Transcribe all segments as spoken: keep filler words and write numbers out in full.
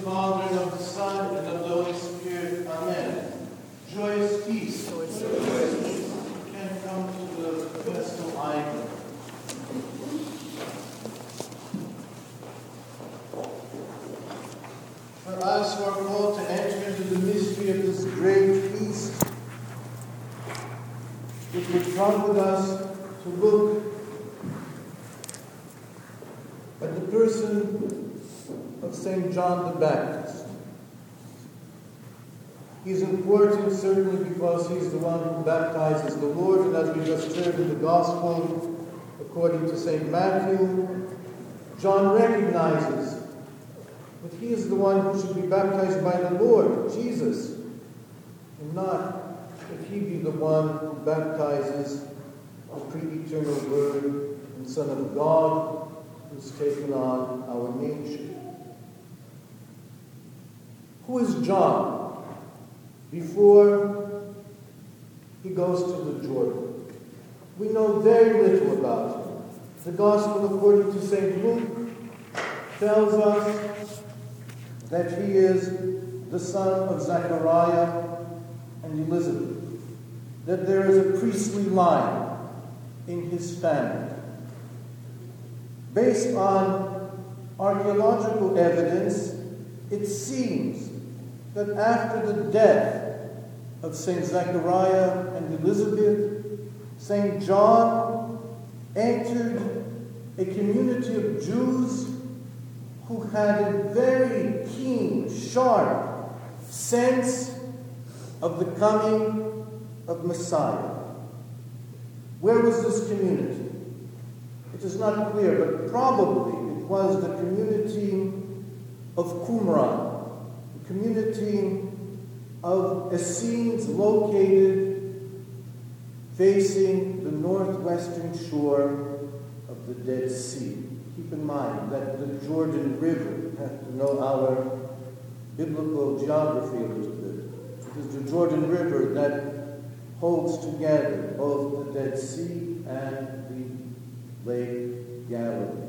Father, and of the Son, and of the Holy Spirit. Amen. Joyous peace. Joyous peace. You can come to the festal icon. For us who are called to enter into the mystery of this great feast, it would prompt us to look at the person of Saint John the Baptist. He's important certainly because he's the one who baptizes the Lord, and as we just heard in the Gospel, according to Saint Matthew, John recognizes that he is the one who should be baptized by the Lord, Jesus, and not that he be the one who baptizes the pre-eternal Word and Son of God who's taken on our nature. Who is John before he goes to the Jordan? We know very little about him. The Gospel, according to Saint Luke, tells us that he is the son of Zechariah and Elizabeth, that there is a priestly line in his family. Based on archaeological evidence, it seems that after the death of Saint Zechariah and Elizabeth, Saint John entered a community of Jews who had a very keen, sharp sense of the coming of Messiah. Where was this community? It is not clear, but probably it was the community of Qumran, the community of Essenes located facing the northwestern shore of the Dead Sea. Keep in mind that the Jordan River, we have to know our biblical geography a little bit. It is the Jordan River that holds together both the Dead Sea and the Lake Galilee.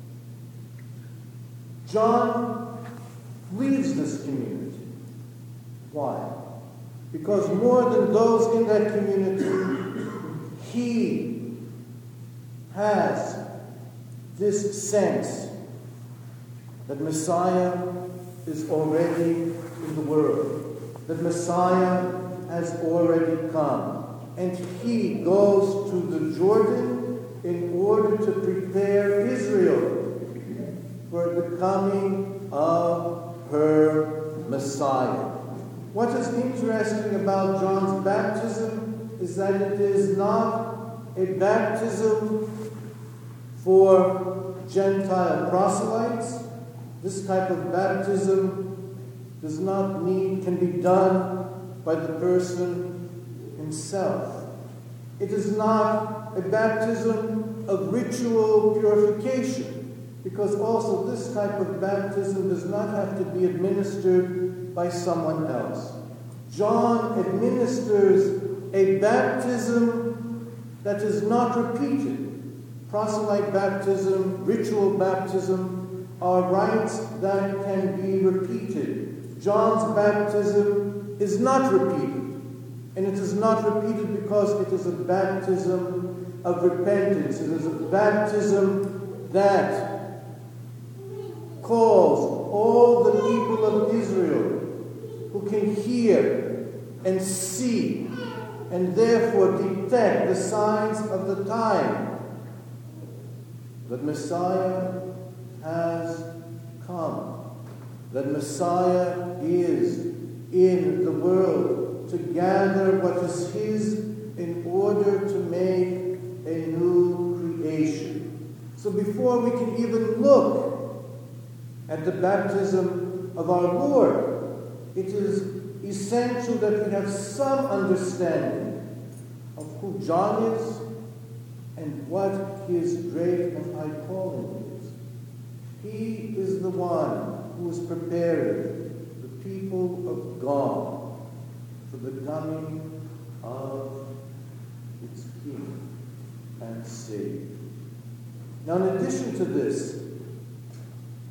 John leaves this community. Why? Because more than those in that community, he has this sense that Messiah is already in the world, that Messiah has already come, and he goes to the Jordan in order to prepare Israel for the coming of her Messiah. What is interesting about John's baptism is that it is not a baptism for Gentile proselytes. This type of baptism does not need, can be done by the person himself. It is not a baptism of ritual purification, because also this type of baptism does not have to be administered by someone else. John administers a baptism that is not repeated. Proselyte baptism, ritual baptism are rites that can be repeated. John's baptism is not repeated. And it is not repeated because it is a baptism of repentance. It is a baptism that calls all the people of Israel who can hear and see and therefore detect the signs of the time that Messiah has come, that Messiah is in the world to gather what is his in order to make a new creation. So before we can even look at the baptism of our Lord, it is essential that we have some understanding of who John is and what his great and high calling is. He is the one who is preparing the people of God for the coming of its King and Savior. Now, in addition to this,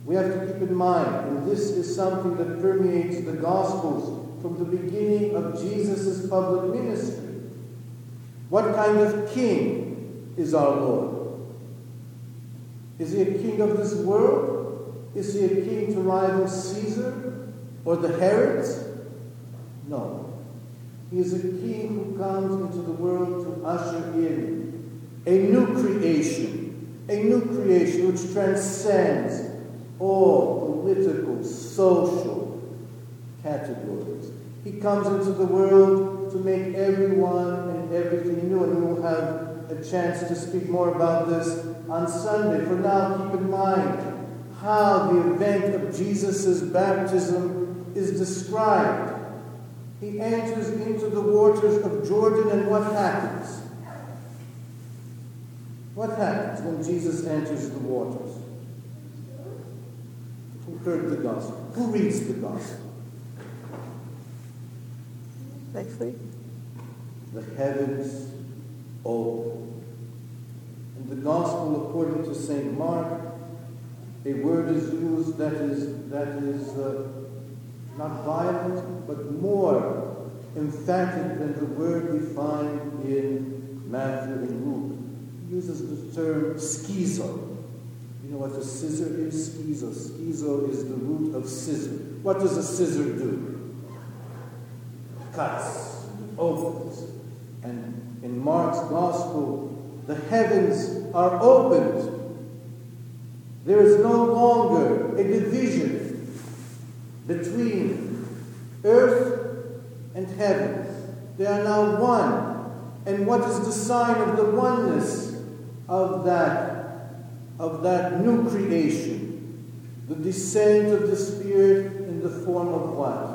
We have to keep in mind, and this is something that permeates the Gospels from the beginning of Jesus' public ministry. What kind of king is our Lord? Is he a king of this world? Is he a king to rival Caesar or the Herods? No. He is a king who comes into the world to usher in a new creation, a new creation which transcends all political, social categories. He comes into the world to make everyone and everything new, and we will have a chance to speak more about this on Sunday. For now, keep in mind how the event of Jesus' baptism is described. He enters into the waters of Jordan, and what happens? What happens when Jesus enters the waters? Who heard the gospel? Who reads the gospel? Actually, the heavens open. In the gospel according to Saint Mark, a word is used that is that is uh, not violent, but more emphatic than the word we find in Matthew and Luke. He uses the term schizo. You know what a scissor is? Schizo. Schizo is the root of scissor. What does a scissor do? Cuts, opens. And in Mark's gospel, the heavens are opened. There is no longer a division between earth and heaven. They are now one. And what is the sign of the oneness of that, of that new creation? The descent of the Spirit in the form of what?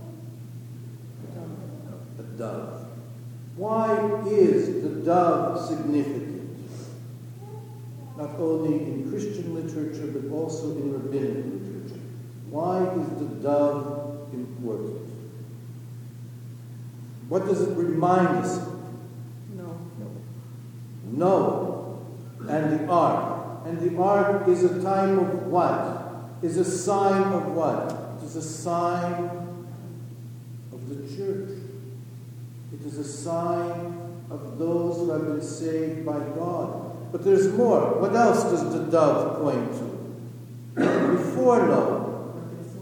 A dove. Why is the dove significant? Not only in Christian literature, but also in rabbinic literature. Why is the dove important? What does it remind us of? no. Noah and the ark. And the ark is a type of what? Is a sign of what? It is a sign of the church. It is a sign of those who have been saved by God. But there's more. What else does the dove point to? Before Noah.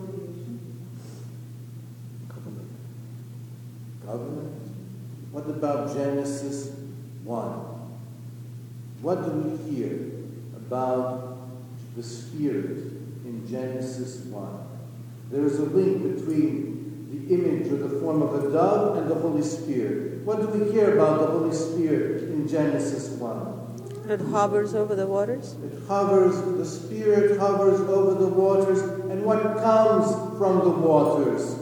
Covenant. Covenant. What about Genesis one? What do we hear about the Spirit in Genesis one? There is a link between the image or the form of a dove and the Holy Spirit. What do we hear about the Holy Spirit in Genesis one? It hovers over the waters. It hovers, the Spirit hovers over the waters, and what comes from the waters?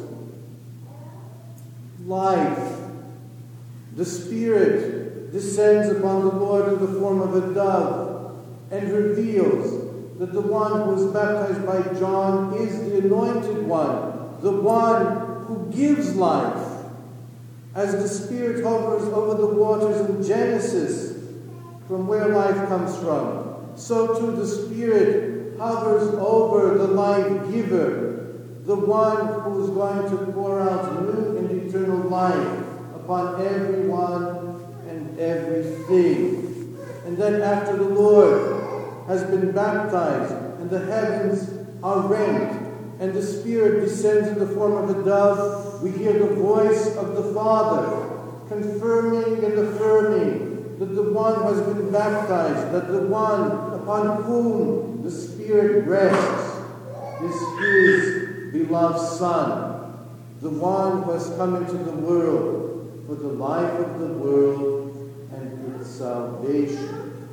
Life. The Spirit descends upon the Lord in the form of a dove and reveals that the one who was baptized by John is the anointed one, the one who gives life. As the Spirit hovers over the waters in Genesis, from where life comes from, so too the Spirit hovers over the life giver, the one who is going to pour out new and eternal life upon everyone and everything. And then after the Lord has been baptized and the heavens are rent and the Spirit descends in the form of a dove, we hear the voice of the Father confirming and affirming that the one who has been baptized, that the one upon whom the Spirit rests is his beloved Son, the one who has come into the world for the life of the world and its salvation.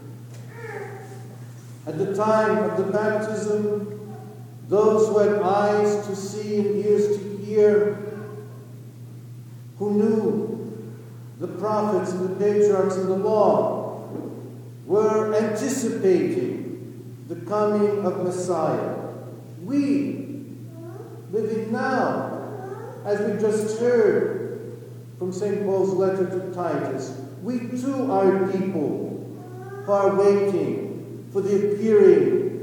At the time of the baptism, those who had eyes to see and ears to hear, who knew the prophets and the patriarchs and the law, were anticipating the coming of Messiah. We, living now, as we just heard from Saint Paul's letter to Titus, we too are people who are waiting for the appearing of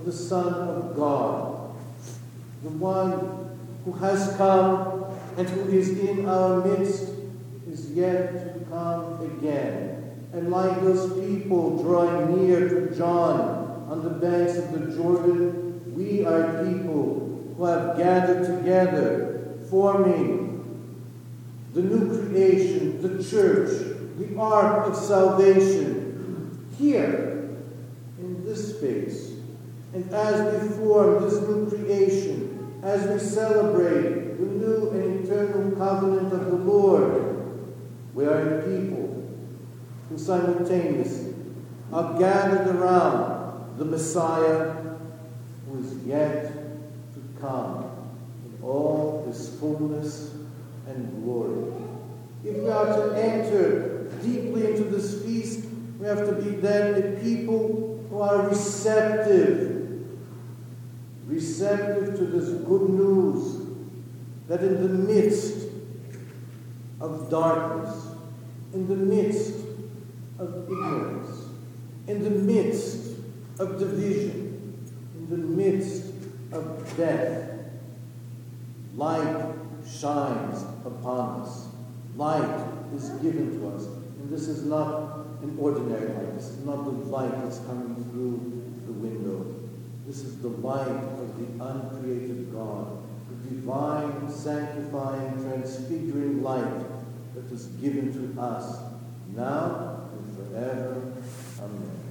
of the Son of God, the one who has come and who is in our midst is yet to come again. And like those people drawing near to John on the banks of the Jordan, we are people who have gathered together, forming the new creation, the church, the ark of salvation, here in this space. And as we form this new creation, as we celebrate the new and eternal covenant of the Lord, we are a people who simultaneously are gathered around the Messiah who is yet to come in all his fullness and glory. If we are to enter deeply into this feast, we have to be then a people who are receptive, receptive to this good news that in the midst of darkness, in the midst of ignorance, in the midst of division, in the midst of death, light shines upon us. Light is given to us. And this is not an ordinary light. This is not the light that's coming through the window. This is the light of the uncreated God, the divine, sanctifying, transfiguring light that is given to us now and forever. Amen.